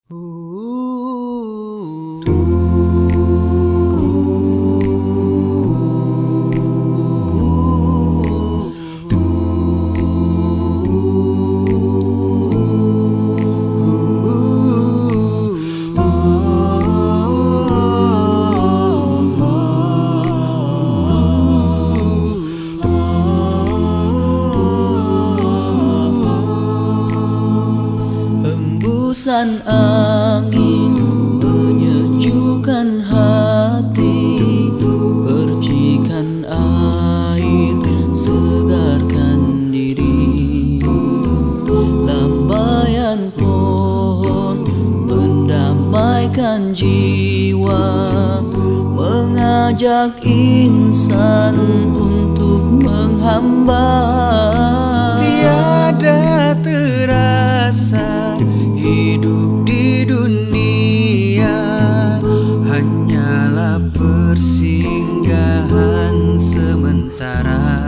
Hembusan angin menyejukkan hati, percikan air segarkan diri, lambaian pohon mendamaikan jiwa, mengajak insan untuk menghamba. Tiada terasa hidup di dunia, hanyalah persinggahan sementara.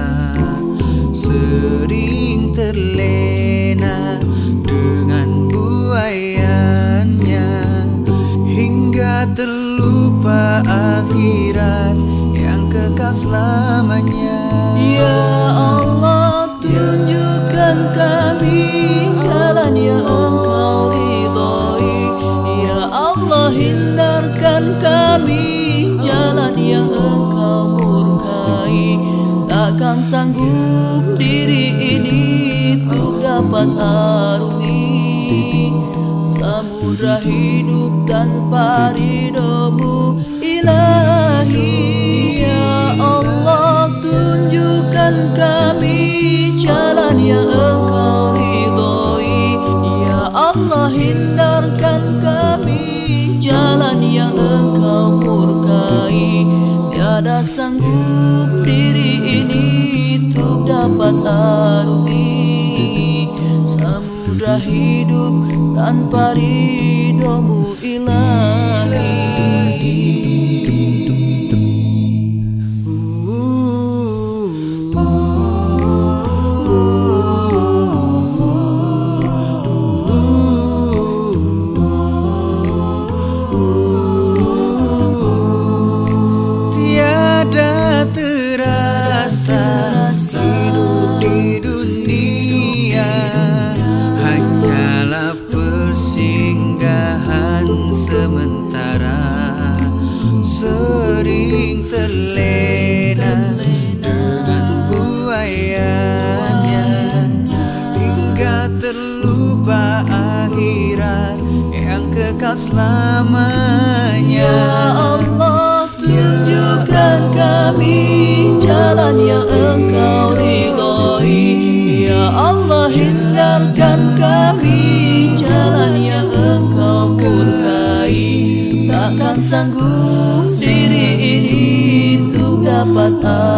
Sering terlena dengan buaiannya, hingga terlupa akhirat yang kekal selamanya. Ya Allah, tunjukkan kami jalan yang Engkau ridhai. Ya Allah, hindarkan kami jalan yang Engkau murkai. Takkan sanggup diri ini untuk dapat arungi samudra hidup tanpa ridho-Mu Ilahi. Ya Allah, tunjukkan kami jalan yang Engkau ridhai. Ya Allah, hindarkan kami jalan yang Engkau murkai. Tiada sanggup diri ini untuk dapat arungi samudra hidup tanpa ridho-Mu Ilahi. Tiada terasa hidup di dunia, hanyalah persinggahan sementara. Sering terlena dengan buaiannya, hingga terlupa akhirat yang kekal selamanya. Ya Allah, tunjukkan kami jalan yang Engkau ridhai. Ya Allah, hindarkan kami jalan yang Engkau murkai. Takkan sanggup diri ini untuk dapat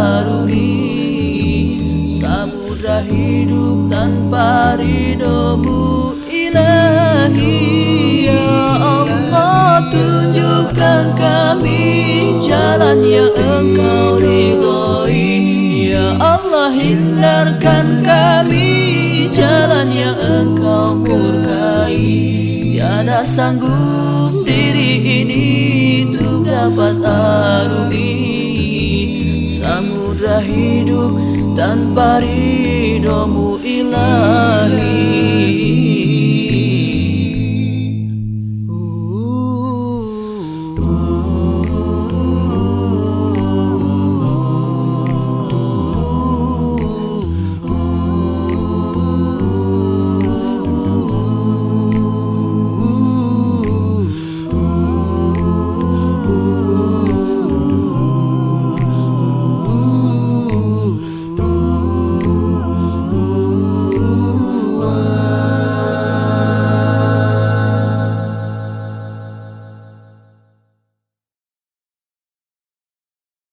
arungi samudra hidup tanpa ridho-Mu Ilahi. Ya Allah, tunjukkan kami jalan yang Engkau ridhai. Ya Allah, hindarkan kami jalan yang Engkau murkai. Tiada sanggup diri ini untuk dapat arungi samudra hidup tanpa ridho-Mu Ilahi.